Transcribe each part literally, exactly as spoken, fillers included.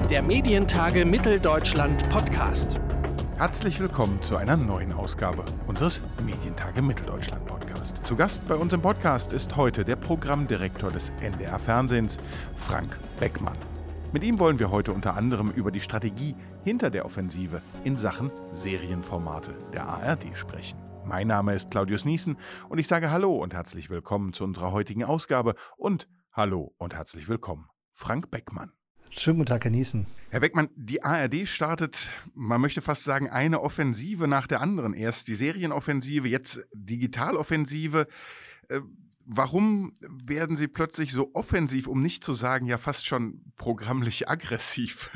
Der Medientage Mitteldeutschland Podcast. Herzlich willkommen zu einer neuen Ausgabe unseres Medientage Mitteldeutschland Podcast. Zu Gast bei uns im Podcast ist heute der Programmdirektor des N D R Fernsehens, Frank Beckmann. Mit ihm wollen wir heute unter anderem über die Strategie hinter der Offensive in Sachen Serienformate der A R D sprechen. Mein Name ist Claudius Niesen und ich sage Hallo und herzlich willkommen zu unserer heutigen Ausgabe und Hallo und herzlich willkommen, Frank Beckmann. Schönen guten Tag, Herr Niesen. Herr Beckmann, die A R D startet, man möchte fast sagen, eine Offensive nach der anderen. Erst die Serienoffensive, jetzt Digitaloffensive. Äh, warum werden Sie plötzlich so offensiv, um nicht zu sagen, ja fast schon programmlich aggressiv?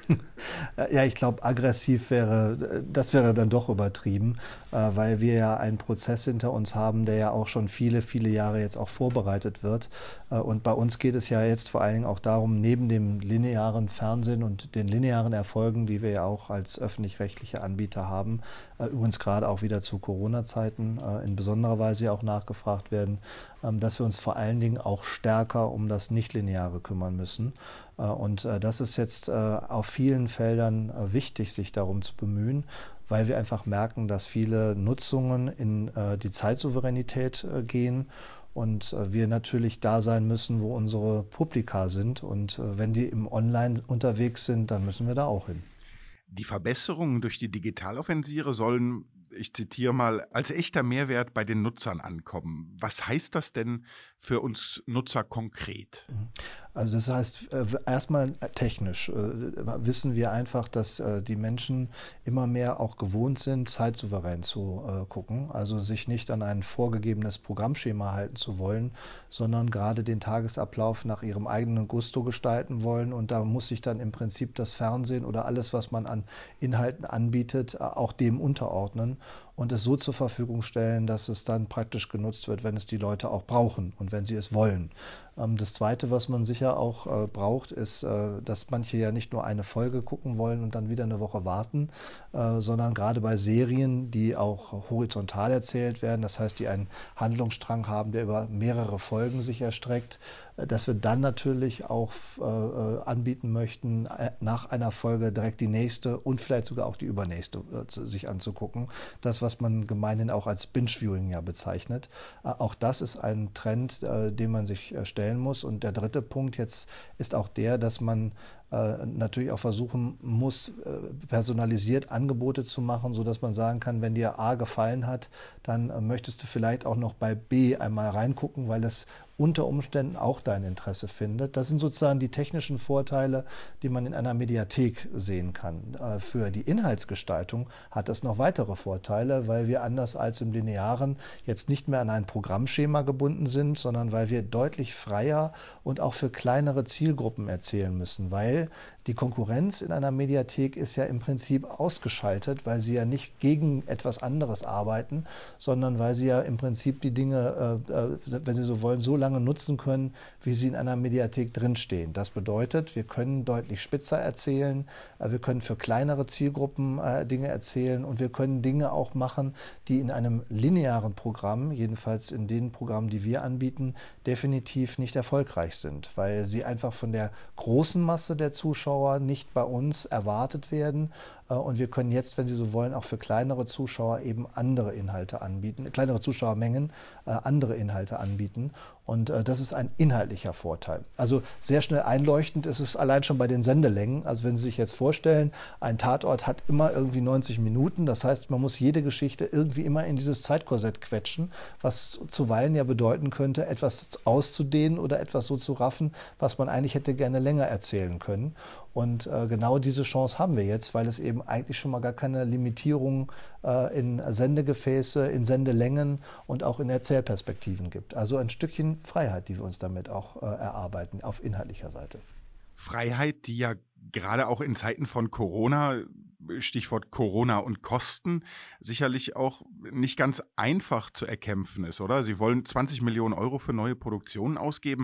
Ja, ich glaube, aggressiv wäre, das wäre dann doch übertrieben, weil wir ja einen Prozess hinter uns haben, der ja auch schon viele, viele Jahre jetzt auch vorbereitet wird. Und bei uns geht es ja jetzt vor allen Dingen auch darum, neben dem linearen Fernsehen und den linearen Erfolgen, die wir ja auch als öffentlich-rechtliche Anbieter haben, übrigens gerade auch wieder zu Corona-Zeiten in besonderer Weise ja auch nachgefragt werden, dass wir uns vor allen Dingen auch stärker um das Nichtlineare kümmern müssen. Und das ist jetzt auf vielen Feldern wichtig, sich darum zu bemühen, weil wir einfach merken, dass viele Nutzungen in die Zeitsouveränität gehen und wir natürlich da sein müssen, wo unsere Publika sind. Und wenn die im Online unterwegs sind, dann müssen wir da auch hin. Die Verbesserungen durch die Digitaloffensive sollen, ich zitiere mal, als echter Mehrwert bei den Nutzern ankommen. Was heißt das denn für uns Nutzer konkret? Also das heißt, erstmal technisch wissen wir einfach, dass die Menschen immer mehr auch gewohnt sind, zeitsouverän zu gucken. Also sich nicht an ein vorgegebenes Programmschema halten zu wollen, sondern gerade den Tagesablauf nach ihrem eigenen Gusto gestalten wollen. Und da muss sich dann im Prinzip das Fernsehen oder alles, was man an Inhalten anbietet, auch dem unterordnen und es so zur Verfügung stellen, dass es dann praktisch genutzt wird, wenn es die Leute auch brauchen und wenn sie es wollen. Das Zweite, was man sicher auch äh, braucht, ist, äh, dass manche ja nicht nur eine Folge gucken wollen und dann wieder eine Woche warten, äh, sondern gerade bei Serien, die auch horizontal erzählt werden, das heißt, die einen Handlungsstrang haben, der über mehrere Folgen sich erstreckt, äh, dass wir dann natürlich auch äh, anbieten möchten, äh, nach einer Folge direkt die nächste und vielleicht sogar auch die übernächste äh, sich anzugucken. Das, was man gemeinhin auch als Binge-Viewing ja bezeichnet. Äh, auch das ist ein Trend, äh, den man sich äh, stellen muss. Und der dritte Punkt jetzt ist auch der, dass man äh, natürlich auch versuchen muss, äh, personalisiert Angebote zu machen, sodass man sagen kann, wenn dir A gefallen hat, dann äh, möchtest du vielleicht auch noch bei B einmal reingucken, weil es unter Umständen auch dein Interesse findet. Das sind sozusagen die technischen Vorteile, die man in einer Mediathek sehen kann. Äh, für die Inhaltsgestaltung hat das noch weitere Vorteile, weil wir anders als im Linearen jetzt nicht mehr an ein Programmschema gebunden sind, sondern weil wir deutlich freier und auch für kleinere Zielgruppen erzählen müssen, weil die Konkurrenz in einer Mediathek ist ja im Prinzip ausgeschaltet, weil sie ja nicht gegen etwas anderes arbeiten, sondern weil sie ja im Prinzip die Dinge, äh, wenn Sie so wollen, so lange nutzen können, wie sie in einer Mediathek drinstehen. Das bedeutet, wir können deutlich spitzer erzählen, äh, wir können für kleinere Zielgruppen äh, Dinge erzählen und wir können Dinge auch machen, die in einem linearen Programm, jedenfalls in den Programmen, die wir anbieten, definitiv nicht erfolgreich sind, weil sie einfach von der großen Masse der Zuschauer nicht bei uns erwartet werden. Und wir können jetzt, wenn Sie so wollen, auch für kleinere Zuschauer eben andere Inhalte anbieten, kleinere Zuschauermengen, äh, andere Inhalte anbieten. Und äh, das ist ein inhaltlicher Vorteil. Also sehr schnell einleuchtend ist es allein schon bei den Sendelängen. Also wenn Sie sich jetzt vorstellen, ein Tatort hat immer irgendwie neunzig Minuten. Das heißt, man muss jede Geschichte irgendwie immer in dieses Zeitkorsett quetschen, was zuweilen ja bedeuten könnte, etwas auszudehnen oder etwas so zu raffen, was man eigentlich hätte gerne länger erzählen können. Und äh, genau diese Chance haben wir jetzt, weil es eben eigentlich schon mal gar keine Limitierung äh, in Sendegefäße, in Sendelängen und auch in Erzählperspektiven gibt. Also ein Stückchen Freiheit, die wir uns damit auch äh, erarbeiten, auf inhaltlicher Seite. Freiheit, die ja gerade auch in Zeiten von Corona, Stichwort Corona und Kosten, sicherlich auch nicht ganz einfach zu erkämpfen ist, oder? Sie wollen zwanzig Millionen Euro für neue Produktionen ausgeben.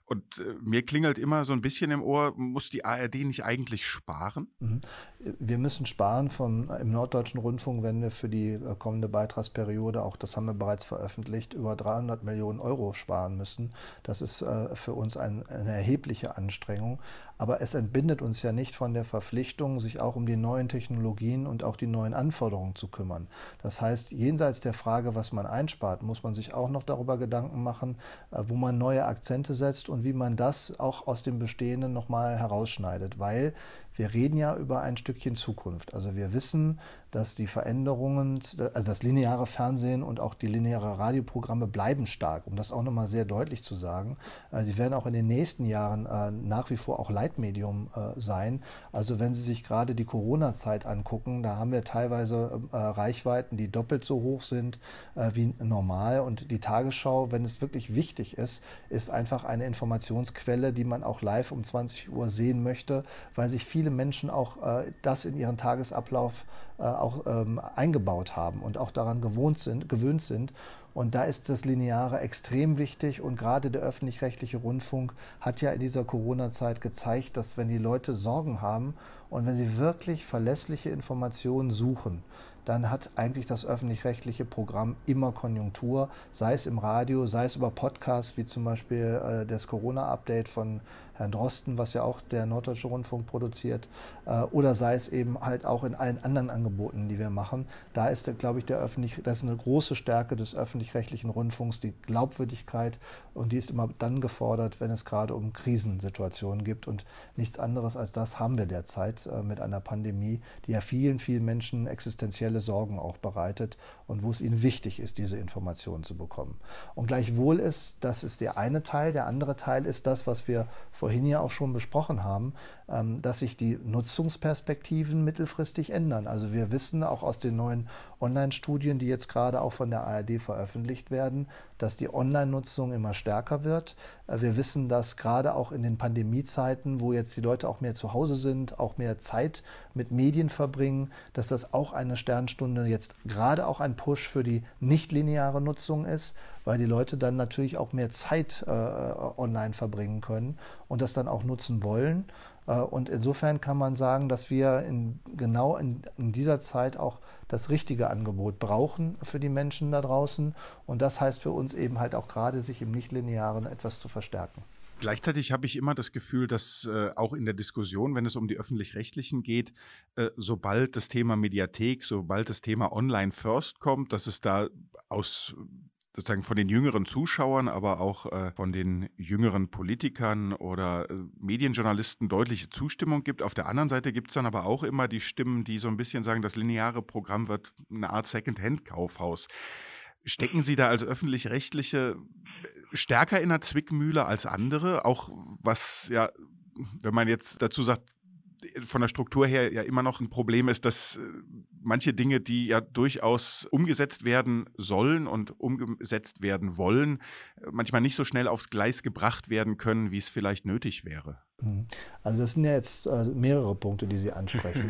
Und äh, mir klingelt immer so ein bisschen im Ohr, muss die A R D nicht eigentlich sparen? Mhm. Wir müssen sparen vom, im Norddeutschen Rundfunk, wenn wir für die äh, kommende Beitragsperiode, auch das haben wir bereits veröffentlicht, über dreihundert Millionen Euro sparen müssen. Das ist äh, für uns ein, eine erhebliche Anstrengung. Aber es entbindet uns ja nicht von der Verpflichtung, sich auch um die neuen Technologien und auch die neuen Anforderungen zu kümmern. Das heißt, jenseits der Frage, was man einspart, muss man sich auch noch darüber Gedanken machen, wo man neue Akzente setzt und wie man das auch aus dem Bestehenden nochmal herausschneidet. Weil wir reden ja über ein Stückchen Zukunft. Also wir wissen, dass die Veränderungen, also das lineare Fernsehen und auch die lineare Radioprogramme bleiben stark, um das auch nochmal sehr deutlich zu sagen. Sie werden auch in den nächsten Jahren äh, nach wie vor auch Leitmedium äh, sein. Also wenn Sie sich gerade die Corona-Zeit angucken, da haben wir teilweise äh, Reichweiten, die doppelt so hoch sind äh, wie normal. Und die Tagesschau, wenn es wirklich wichtig ist, ist einfach eine Informationsquelle, die man auch live um zwanzig Uhr sehen möchte, weil sich viele Menschen auch äh, das in ihren Tagesablauf äh, auch ähm, eingebaut haben und auch daran gewohnt sind, gewöhnt sind. Und da ist das Lineare extrem wichtig und gerade der öffentlich-rechtliche Rundfunk hat ja in dieser Corona-Zeit gezeigt, dass wenn die Leute Sorgen haben und wenn sie wirklich verlässliche Informationen suchen, dann hat eigentlich das öffentlich-rechtliche Programm immer Konjunktur, sei es im Radio, sei es über Podcasts, wie zum Beispiel äh, das Corona-Update von Herrn Drosten, was ja auch der Norddeutsche Rundfunk produziert, äh, oder sei es eben halt auch in allen anderen Angeboten, die wir machen. Da ist, glaube ich, der öffentlich, das ist eine große Stärke des öffentlich-rechtlichen Rundfunks, die Glaubwürdigkeit, und die ist immer dann gefordert, wenn es gerade um Krisensituationen gibt, und nichts anderes als das haben wir derzeit äh, mit einer Pandemie, die ja vielen, vielen Menschen existenzielle Sorgen auch bereitet und wo es ihnen wichtig ist, diese Informationen zu bekommen. Und gleichwohl ist, das ist der eine Teil, der andere Teil ist das, was wir vorhin ja auch schon besprochen haben, ähm, dass sich die Nutzungsperspektiven mittelfristig ändern. Also wir wissen auch aus den neuen Online-Studien, die jetzt gerade auch von der A R D veröffentlicht werden, dass die Online-Nutzung immer stärker wird. Wir wissen, dass gerade auch in den Pandemiezeiten, wo jetzt die Leute auch mehr zu Hause sind, auch mehr Zeit mit Medien verbringen, dass das auch eine Sternstunde jetzt gerade auch ein Push für die nichtlineare Nutzung ist, weil die Leute dann natürlich auch mehr Zeit äh, online verbringen können und das dann auch nutzen wollen. Äh, und insofern kann man sagen, dass wir in, genau in, in dieser Zeit auch das richtige Angebot brauchen für die Menschen da draußen. Und das heißt für uns eben halt auch gerade, sich im Nichtlinearen etwas zu verstärken. Gleichzeitig habe ich immer das Gefühl, dass äh, auch in der Diskussion, wenn es um die Öffentlich-Rechtlichen geht, äh, sobald das Thema Mediathek, sobald das Thema Online First kommt, dass es da aus sozusagen von den jüngeren Zuschauern, aber auch äh, von den jüngeren Politikern oder äh, Medienjournalisten deutliche Zustimmung gibt. Auf der anderen Seite gibt es dann aber auch immer die Stimmen, die so ein bisschen sagen, das lineare Programm wird eine Art Second-Hand-Kaufhaus. Stecken Sie da als Öffentlich-Rechtliche stärker in der Zwickmühle als andere? Auch was, ja, wenn man jetzt dazu sagt, von der Struktur her ja immer noch ein Problem ist, dass manche Dinge, die ja durchaus umgesetzt werden sollen und umgesetzt werden wollen, manchmal nicht so schnell aufs Gleis gebracht werden können, wie es vielleicht nötig wäre. Also das sind ja jetzt äh, mehrere Punkte, die Sie ansprechen.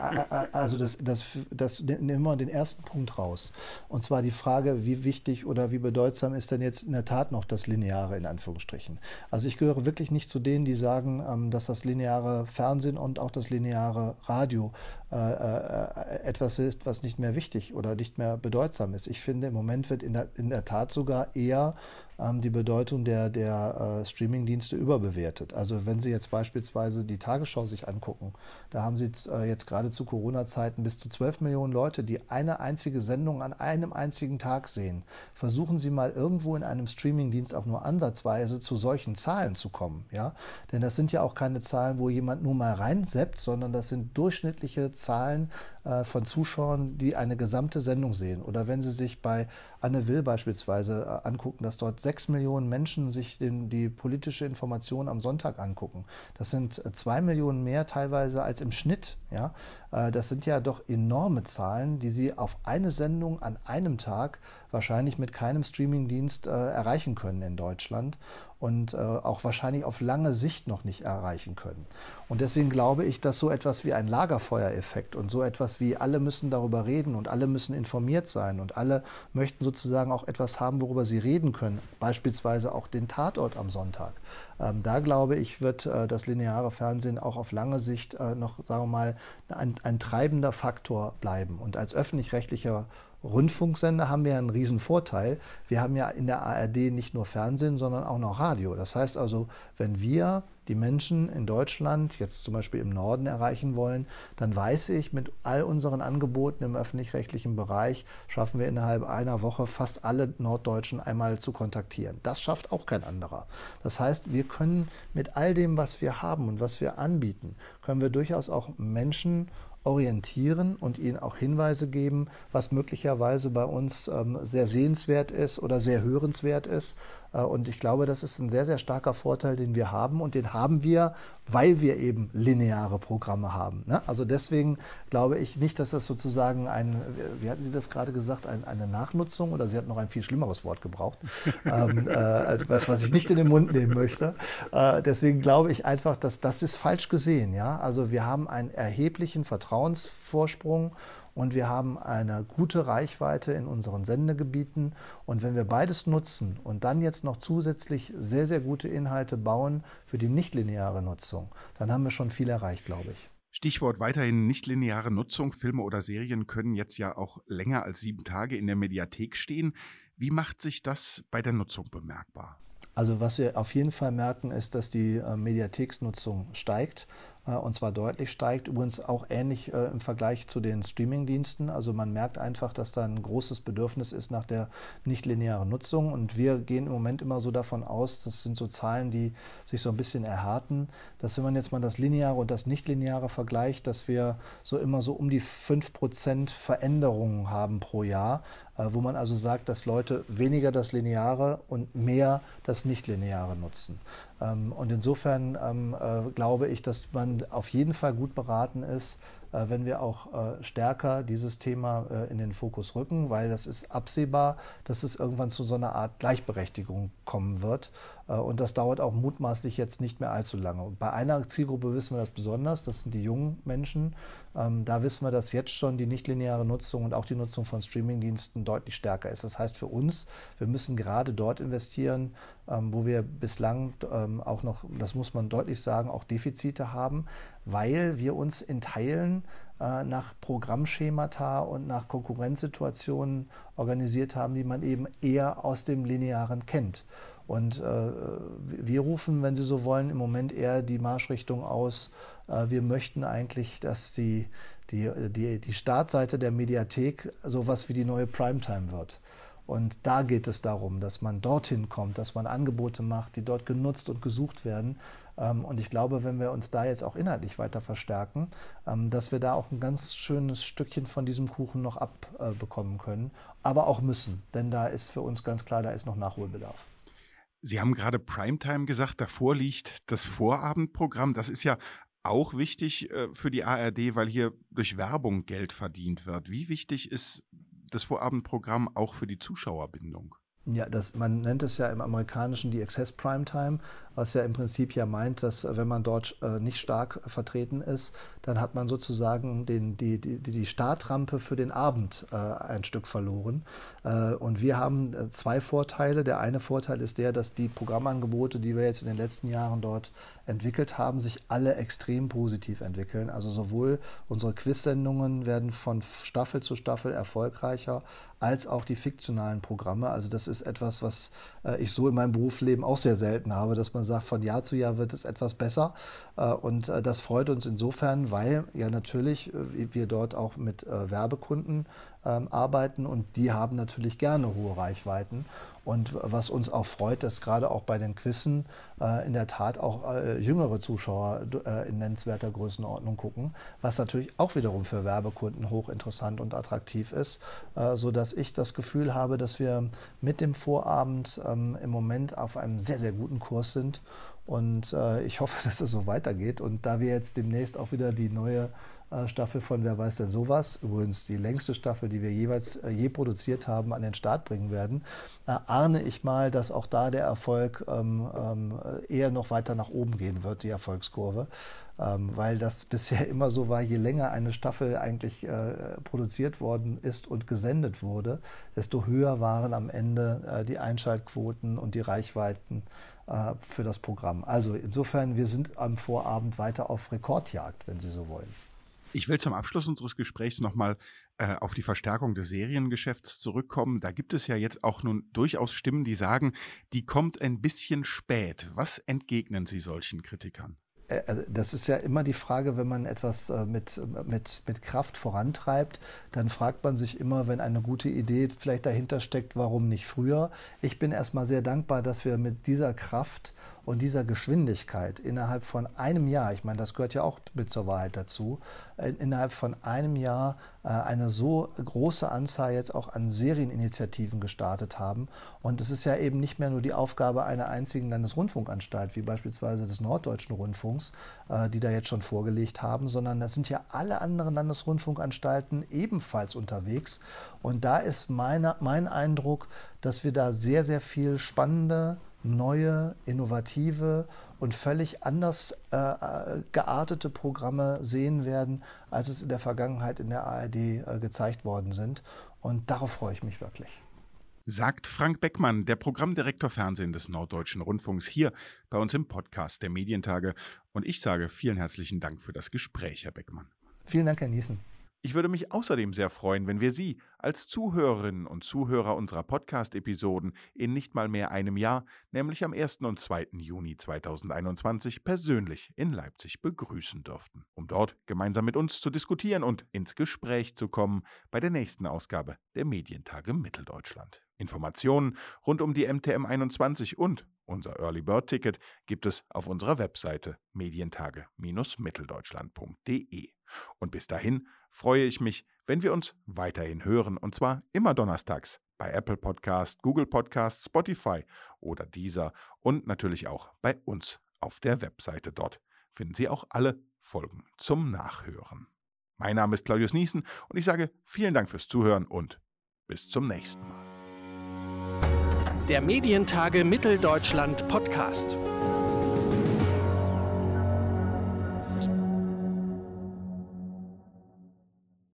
Also das, das, das nehmen wir den ersten Punkt raus. Und zwar die Frage, wie wichtig oder wie bedeutsam ist denn jetzt in der Tat noch das Lineare in Anführungsstrichen. Also ich gehöre wirklich nicht zu denen, die sagen, ähm, dass das lineare Fernsehen und auch das lineare Radio äh, äh, etwas ist, was nicht mehr wichtig oder nicht mehr bedeutsam ist. Ich finde, im Moment wird in der, in der Tat sogar eher die Bedeutung der, der äh, Streaming-Dienste überbewertet. Also wenn Sie jetzt beispielsweise die Tagesschau sich angucken, da haben Sie äh, jetzt gerade zu Corona-Zeiten bis zu zwölf Millionen Leute, die eine einzige Sendung an einem einzigen Tag sehen. Versuchen Sie mal irgendwo in einem Streaming-Dienst auch nur ansatzweise zu solchen Zahlen zu kommen. Ja? Denn das sind ja auch keine Zahlen, wo jemand nur mal reinseppt, sondern das sind durchschnittliche Zahlen äh, von Zuschauern, die eine gesamte Sendung sehen. Oder wenn Sie sich bei Anne Will beispielsweise äh, angucken, dass dort sechs Millionen Menschen sich den, die politische Information am Sonntag angucken. Das sind zwei Millionen mehr teilweise als im Schnitt. Ja? Das sind ja doch enorme Zahlen, die Sie auf eine Sendung an einem Tag wahrscheinlich mit keinem Streamingdienst äh, erreichen können in Deutschland. und äh, auch wahrscheinlich auf lange Sicht noch nicht erreichen können. Und deswegen glaube ich, dass so etwas wie ein Lagerfeuereffekt und so etwas wie alle müssen darüber reden und alle müssen informiert sein und alle möchten sozusagen auch etwas haben, worüber sie reden können, beispielsweise auch den Tatort am Sonntag. Ähm, da glaube ich, wird äh, das lineare Fernsehen auch auf lange Sicht äh, noch, sagen wir mal, ein, ein treibender Faktor bleiben. Und als öffentlich-rechtlicher Rundfunksender haben wir einen riesen Vorteil. Wir haben ja in der A R D nicht nur Fernsehen, sondern auch noch Radio. Das heißt also, wenn wir die Menschen in Deutschland, jetzt zum Beispiel im Norden, erreichen wollen, dann weiß ich, mit all unseren Angeboten im öffentlich-rechtlichen Bereich schaffen wir innerhalb einer Woche fast alle Norddeutschen einmal zu kontaktieren. Das schafft auch kein anderer. Das heißt, wir können mit all dem, was wir haben und was wir anbieten, können wir durchaus auch Menschen orientieren und ihnen auch Hinweise geben, was möglicherweise bei uns ähm, sehr sehenswert ist oder sehr hörenswert ist. Äh, und ich glaube, das ist ein sehr, sehr starker Vorteil, den wir haben. Und den haben wir, weil wir eben lineare Programme haben. Ne? Also deswegen glaube ich nicht, dass das sozusagen ein, wie hatten Sie das gerade gesagt, ein, eine Nachnutzung, oder Sie hatten noch ein viel schlimmeres Wort gebraucht, ähm, äh, was, was ich nicht in den Mund nehmen möchte. Äh, deswegen glaube ich einfach, dass das ist falsch gesehen. Ja? Also wir haben einen erheblichen Vertrauensvorsprung und wir haben eine gute Reichweite in unseren Sendegebieten. Und wenn wir beides nutzen und dann jetzt noch zusätzlich sehr, sehr gute Inhalte bauen für die nichtlineare Nutzung, dann haben wir schon viel erreicht, glaube ich. Stichwort weiterhin nichtlineare Nutzung. Filme oder Serien können jetzt ja auch länger als sieben Tage in der Mediathek stehen. Wie macht sich das bei der Nutzung bemerkbar? Also was wir auf jeden Fall merken, ist, dass die äh, Mediatheksnutzung steigt. Und zwar deutlich steigt, übrigens auch ähnlich äh, im Vergleich zu den Streamingdiensten. Also man merkt einfach, dass da ein großes Bedürfnis ist nach der nichtlinearen Nutzung. Und wir gehen im Moment immer so davon aus, das sind so Zahlen, die sich so ein bisschen erhärten, dass wenn man jetzt mal das Lineare und das Nichtlineare vergleicht, dass wir so immer so um die fünf Prozent Veränderungen haben pro Jahr, äh, wo man also sagt, dass Leute weniger das Lineare und mehr das Nichtlineare nutzen. Ähm, und insofern ähm, äh, glaube ich, dass man auf jeden Fall gut beraten ist, äh, wenn wir auch äh, stärker dieses Thema äh, in den Fokus rücken, weil das ist absehbar, dass es irgendwann zu so einer Art Gleichberechtigung kommen wird. Äh, und das dauert auch mutmaßlich jetzt nicht mehr allzu lange. Und bei einer Zielgruppe wissen wir das besonders, das sind die jungen Menschen. Ähm, da wissen wir, dass jetzt schon die nichtlineare Nutzung und auch die Nutzung von Streamingdiensten deutlich stärker ist. Das heißt für uns, wir müssen gerade dort investieren, ähm, wo wir bislang ähm, auch noch, das muss man deutlich sagen, auch Defizite haben, weil wir uns in Teilen äh, nach Programmschemata und nach Konkurrenzsituationen organisiert haben, die man eben eher aus dem Linearen kennt. Und äh, wir rufen, wenn Sie so wollen, im Moment eher die Marschrichtung aus. Äh, wir möchten eigentlich, dass die, die, die, die Startseite der Mediathek sowas wie die neue Primetime wird. Und da geht es darum, dass man dorthin kommt, dass man Angebote macht, die dort genutzt und gesucht werden. Und ich glaube, wenn wir uns da jetzt auch inhaltlich weiter verstärken, dass wir da auch ein ganz schönes Stückchen von diesem Kuchen noch abbekommen können, aber auch müssen. Denn da ist für uns ganz klar, da ist noch Nachholbedarf. Sie haben gerade Primetime gesagt, davor liegt das Vorabendprogramm. Das ist ja auch wichtig für die A R D, weil hier durch Werbung Geld verdient wird. Wie wichtig ist das Vorabendprogramm auch für die Zuschauerbindung? Ja, das, man nennt es ja im Amerikanischen die Access Primetime, was ja im Prinzip ja meint, dass wenn man dort äh, nicht stark vertreten ist, dann hat man sozusagen den, die, die, die Startrampe für den Abend äh, ein Stück verloren. Äh, und wir haben äh, zwei Vorteile. Der eine Vorteil ist der, dass die Programmangebote, die wir jetzt in den letzten Jahren dort entwickelt haben, sich alle extrem positiv entwickeln. Also sowohl unsere Quiz-Sendungen werden von Staffel zu Staffel erfolgreicher, als auch die fiktionalen Programme. Also das ist etwas, was äh, ich so in meinem Berufsleben auch sehr selten habe, dass man sagt, von Jahr zu Jahr wird es etwas besser. Äh, und äh, das freut uns insofern, weil ja natürlich äh, wir dort auch mit äh, Werbekunden ähm, arbeiten und die haben natürlich gerne hohe Reichweiten. Und was uns auch freut, dass gerade auch bei den Quizzen äh, in der Tat auch äh, jüngere Zuschauer äh, in nennenswerter Größenordnung gucken, was natürlich auch wiederum für Werbekunden hochinteressant und attraktiv ist, äh, sodass ich das Gefühl habe, dass wir mit dem Vorabend ähm, im Moment auf einem sehr, sehr guten Kurs sind. Und äh, ich hoffe, dass es so weitergeht. Und da wir jetzt demnächst auch wieder die neue äh, Staffel von Wer weiß denn sowas, übrigens die längste Staffel, die wir jeweils äh, je produziert haben, an den Start bringen werden, äh, ahne ich mal, dass auch da der Erfolg ähm, ähm, eher noch weiter nach oben gehen wird, die Erfolgskurve. Ähm, weil das bisher immer so war, je länger eine Staffel eigentlich äh, produziert worden ist und gesendet wurde, desto höher waren am Ende äh, die Einschaltquoten und die Reichweiten äh, für das Programm. Also insofern, wir sind am Vorabend weiter auf Rekordjagd, wenn Sie so wollen. Ich will zum Abschluss unseres Gesprächs nochmal äh, auf die Verstärkung des Seriengeschäfts zurückkommen. Da gibt es ja jetzt auch nun durchaus Stimmen, die sagen, die kommt ein bisschen spät. Was entgegnen Sie solchen Kritikern? Also das ist ja immer die Frage, wenn man etwas mit, mit, mit Kraft vorantreibt, dann fragt man sich immer, wenn eine gute Idee vielleicht dahinter steckt, warum nicht früher? Ich bin erstmal sehr dankbar, dass wir mit dieser Kraft und dieser Geschwindigkeit innerhalb von einem Jahr, ich meine, das gehört ja auch mit zur Wahrheit dazu, innerhalb von einem Jahr eine so große Anzahl jetzt auch an Serieninitiativen gestartet haben. Und es ist ja eben nicht mehr nur die Aufgabe einer einzigen Landesrundfunkanstalt, wie beispielsweise des Norddeutschen Rundfunks, die da jetzt schon vorgelegt haben, sondern das sind ja alle anderen Landesrundfunkanstalten ebenfalls unterwegs. Und da ist meine, mein Eindruck, dass wir da sehr, sehr viel spannende, neue, innovative und völlig anders äh, geartete Programme sehen werden, als es in der Vergangenheit in der A R D äh, gezeigt worden sind. Und darauf freue ich mich wirklich. Sagt Frank Beckmann, der Programmdirektor Fernsehen des Norddeutschen Rundfunks, hier bei uns im Podcast der Medientage. Und ich sage vielen herzlichen Dank für das Gespräch, Herr Beckmann. Vielen Dank, Herr Niesen. Ich würde mich außerdem sehr freuen, wenn wir Sie als Zuhörerinnen und Zuhörer unserer Podcast-Episoden in nicht mal mehr einem Jahr, nämlich am ersten und zweiten Juni zweitausendeinundzwanzig, persönlich in Leipzig begrüßen dürften, um dort gemeinsam mit uns zu diskutieren und ins Gespräch zu kommen bei der nächsten Ausgabe der Medientage Mitteldeutschland. Informationen rund um die M T M einundzwanzig und unser Early Bird Ticket gibt es auf unserer Webseite medientage Bindestrich mitteldeutschland punkt de. Und bis dahin freue ich mich, wenn wir uns weiterhin hören, und zwar immer donnerstags bei Apple Podcast, Google Podcast, Spotify oder Deezer und natürlich auch bei uns auf der Webseite. Dort finden Sie auch alle Folgen zum Nachhören. Mein Name ist Claudius Niesen und ich sage vielen Dank fürs Zuhören und bis zum nächsten Mal. Der Medientage Mitteldeutschland Podcast.